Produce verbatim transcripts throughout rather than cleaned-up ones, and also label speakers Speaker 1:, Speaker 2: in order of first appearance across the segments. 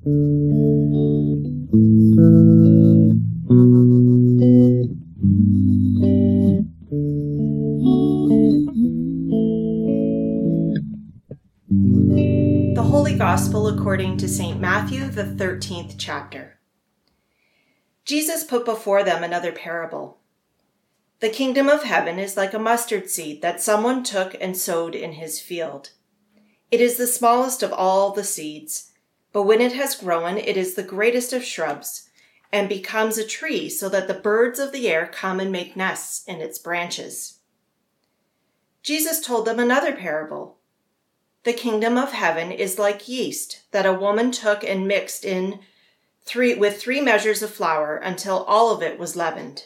Speaker 1: The Holy Gospel according to Saint Matthew, the thirteenth chapter. Jesus put before them another parable. The kingdom of heaven is like a mustard seed that someone took and sowed in his field. It is the smallest of all the seeds, but when it has grown, it is the greatest of shrubs and becomes a tree so that the birds of the air come and make nests in its branches. Jesus told them another parable. The kingdom of heaven is like yeast that a woman took and mixed in three with three measures of flour until all of it was leavened.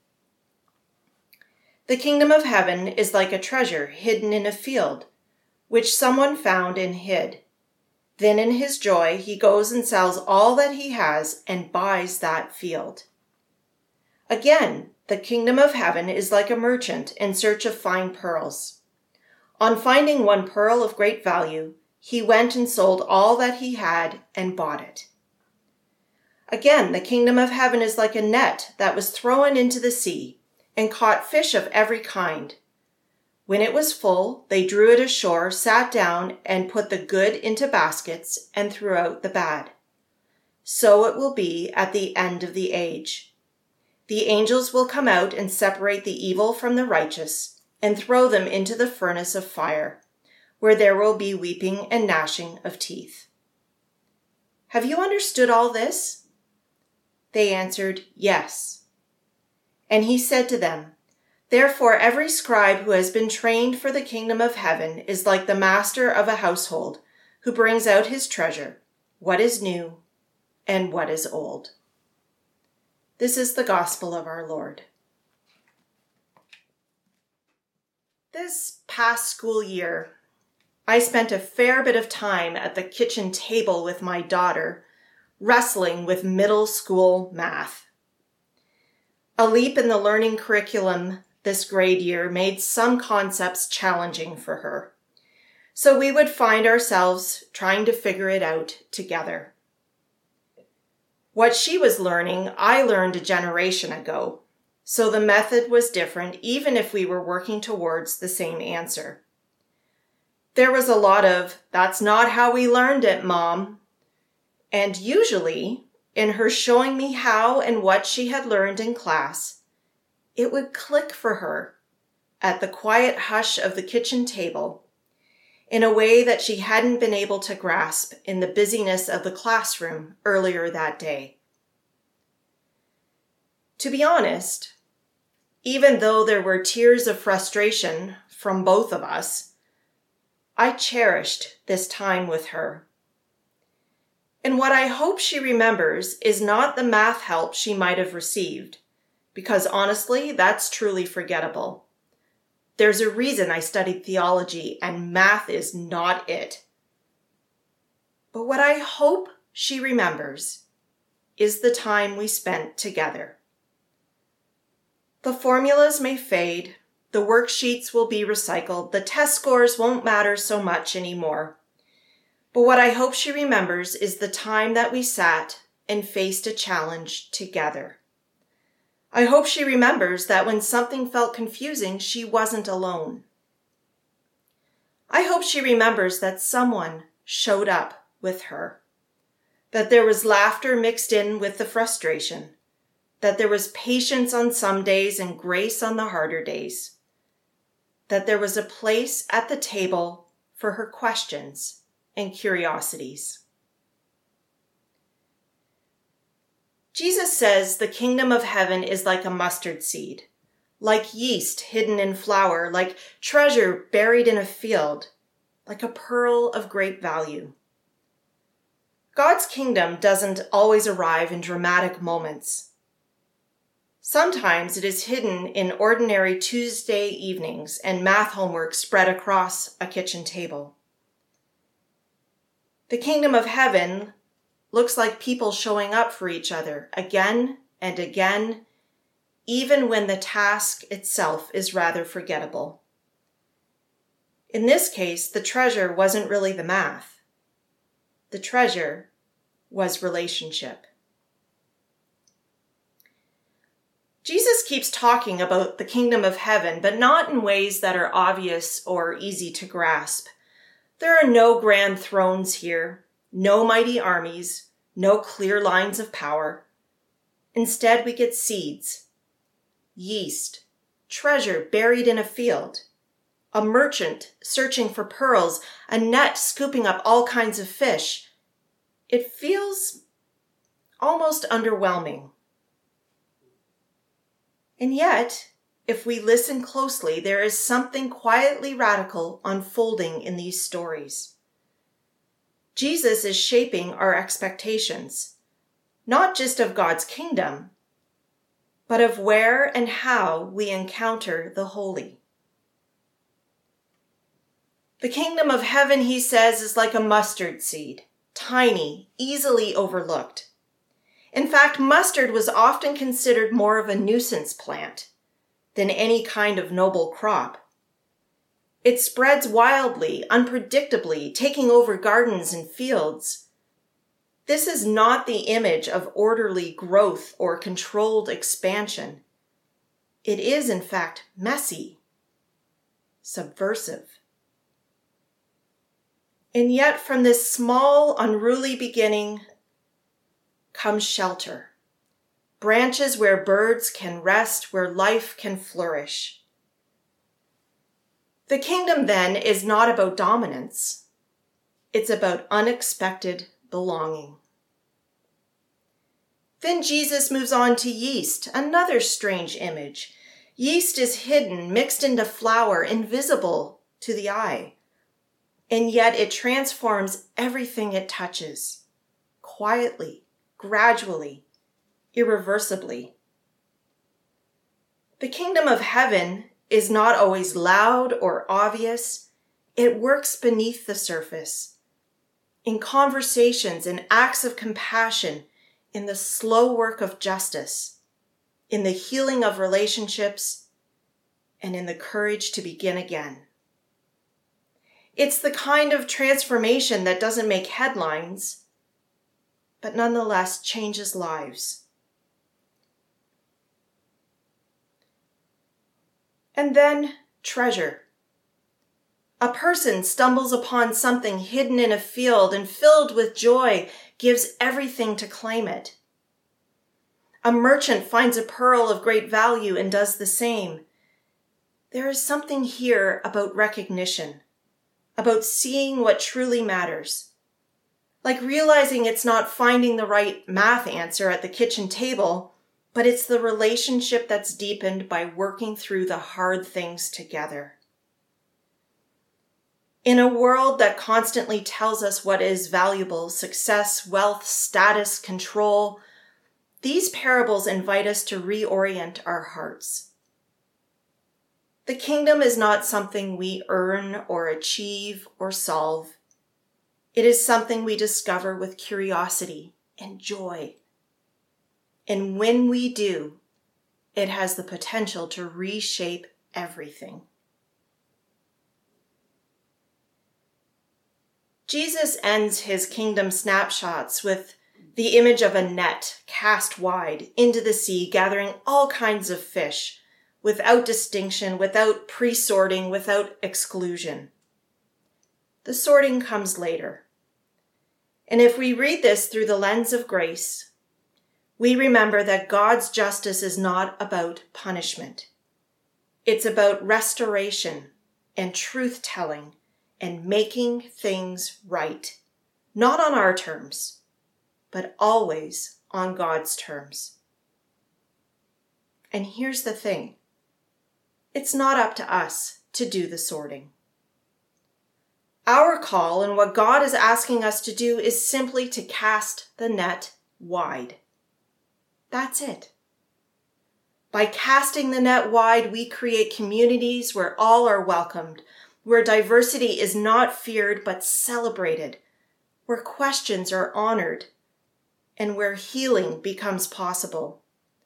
Speaker 1: The kingdom of heaven is like a treasure hidden in a field, which someone found and hid. Then in his joy, he goes and sells all that he has and buys that field. Again, the kingdom of heaven is like a merchant in search of fine pearls. On finding one pearl of great value, he went and sold all that he had and bought it. Again, the kingdom of heaven is like a net that was thrown into the sea and caught fish of every kind. When it was full, they drew it ashore, sat down, and put the good into baskets and threw out the bad. So it will be at the end of the age. The angels will come out and separate the evil from the righteous and throw them into the furnace of fire, where there will be weeping and gnashing of teeth. Have you understood all this? They answered, Yes. And he said to them, Therefore every scribe who has been trained for the kingdom of heaven is like the master of a household who brings out his treasure, what is new and what is old. This is the gospel of our Lord. This past school year, I spent a fair bit of time at the kitchen table with my daughter, wrestling with middle school math. A leap in the learning curriculum this grade year made some concepts challenging for her, so we would find ourselves trying to figure it out together. What she was learning, I learned a generation ago, so the method was different even if we were working towards the same answer. There was a lot of, "That's not how we learned it, Mom," and usually, in her showing me how and what she had learned in class, it would click for her at the quiet hush of the kitchen table in a way that she hadn't been able to grasp in the busyness of the classroom earlier that day. To be honest, even though there were tears of frustration from both of us, I cherished this time with her. And what I hope she remembers is not the math help she might have received, because honestly, that's truly forgettable. There's a reason I studied theology, and math is not it. But what I hope she remembers is the time we spent together. The formulas may fade, the worksheets will be recycled, the test scores won't matter so much anymore. But what I hope she remembers is the time that we sat and faced a challenge together. I hope she remembers that when something felt confusing, she wasn't alone. I hope she remembers that someone showed up with her, that there was laughter mixed in with the frustration, that there was patience on some days and grace on the harder days, that there was a place at the table for her questions and curiosities. Jesus says the kingdom of heaven is like a mustard seed, like yeast hidden in flour, like treasure buried in a field, like a pearl of great value. God's kingdom doesn't always arrive in dramatic moments. Sometimes it is hidden in ordinary Tuesday evenings and math homework spread across a kitchen table. The kingdom of heaven looks like people showing up for each other again and again, even when the task itself is rather forgettable. In this case, the treasure wasn't really the math. The treasure was relationship. Jesus keeps talking about the kingdom of heaven, but not in ways that are obvious or easy to grasp. There are no grand thrones here, no mighty armies, no clear lines of power. Instead, we get seeds, yeast, treasure buried in a field, a merchant searching for pearls, a net scooping up all kinds of fish. It feels almost underwhelming. And yet, if we listen closely, there is something quietly radical unfolding in these stories. Jesus is shaping our expectations, not just of God's kingdom, but of where and how we encounter the holy. The kingdom of heaven, he says, is like a mustard seed, tiny, easily overlooked. In fact, mustard was often considered more of a nuisance plant than any kind of noble crop. It spreads wildly, unpredictably, taking over gardens and fields. This is not the image of orderly growth or controlled expansion. It is, in fact, messy, subversive. And yet, from this small, unruly beginning comes shelter, branches where birds can rest, where life can flourish. The kingdom, then, is not about dominance. It's about unexpected belonging. Then Jesus moves on to yeast, another strange image. Yeast is hidden, mixed into flour, invisible to the eye. And yet it transforms everything it touches, quietly, gradually, irreversibly. The kingdom of heaven is not always loud or obvious. It works beneath the surface, in conversations and acts of compassion, in the slow work of justice, in the healing of relationships, and in the courage to begin again. It's the kind of transformation that doesn't make headlines, but nonetheless changes lives. And then treasure. A person stumbles upon something hidden in a field and filled with joy gives everything to claim it. A merchant finds a pearl of great value and does the same. There is something here about recognition, about seeing what truly matters. Like realizing it's not finding the right math answer at the kitchen table, but it's the relationship that's deepened by working through the hard things together. In a world that constantly tells us what is valuable, success, wealth, status, control, these parables invite us to reorient our hearts. The kingdom is not something we earn or achieve or solve. It is something we discover with curiosity and joy. And when we do, it has the potential to reshape everything. Jesus ends his kingdom snapshots with the image of a net cast wide into the sea, gathering all kinds of fish, without distinction, without pre-sorting, without exclusion. The sorting comes later. And if we read this through the lens of grace, we remember that God's justice is not about punishment. It's about restoration and truth-telling and making things right, not on our terms, but always on God's terms. And here's the thing. It's not up to us to do the sorting. Our call and what God is asking us to do is simply to cast the net wide. That's it. By casting the net wide, we create communities where all are welcomed, where diversity is not feared but celebrated, where questions are honored, and where healing becomes possible.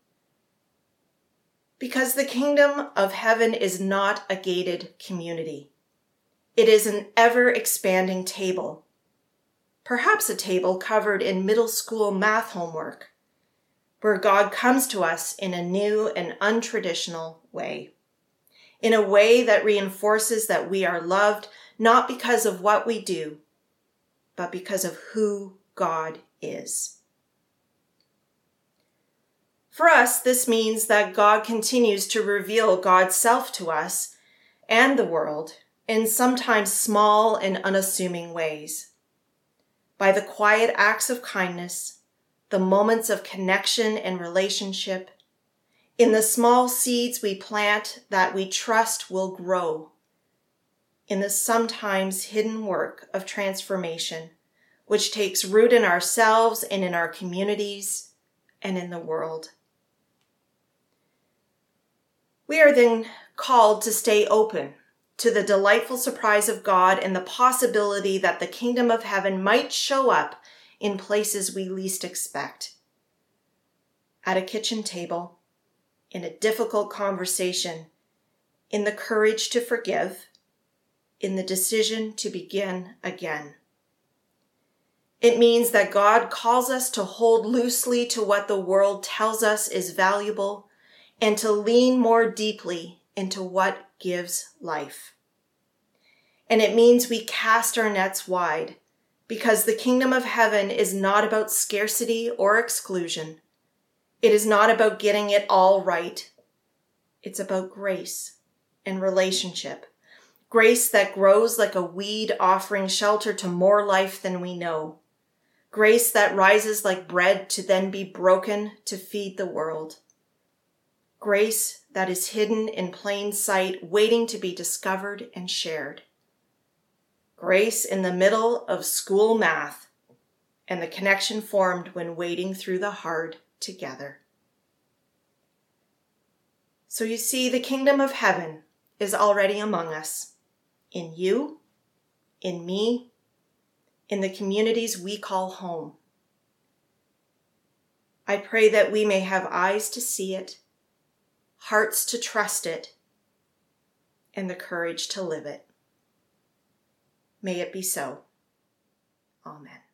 Speaker 1: Because the kingdom of heaven is not a gated community. It is an ever-expanding table. perhaps a table covered in middle school math homework, where God comes to us in a new and untraditional way, in a way that reinforces that we are loved not because of what we do, but because of who God is. For us, this means that God continues to reveal God's self to us and the world in sometimes small and unassuming ways. By the quiet acts of kindness, the moments of connection and relationship, in the small seeds we plant that we trust will grow, in the sometimes hidden work of transformation, which takes root in ourselves and in our communities and in the world. We are then called to stay open to the delightful surprise of God and the possibility that the kingdom of heaven might show up in places we least expect. At a kitchen table, in a difficult conversation, in the courage to forgive, in the decision to begin again. It means that God calls us to hold loosely to what the world tells us is valuable and to lean more deeply into what gives life. And it means we cast our nets wide, because the kingdom of heaven is not about scarcity or exclusion. It is not about getting it all right. It's about grace and relationship. Grace that grows like a weed offering shelter to more life than we know. Grace that rises like bread to then be broken to feed the world. Grace that is hidden in plain sight, waiting to be discovered and shared. Grace in the middle of school math and the connection formed when wading through the hard together. So you see, the kingdom of heaven is already among us, in you, in me, in the communities we call home. I pray that we may have eyes to see it, hearts to trust it, and the courage to live it. May it be so. Amen.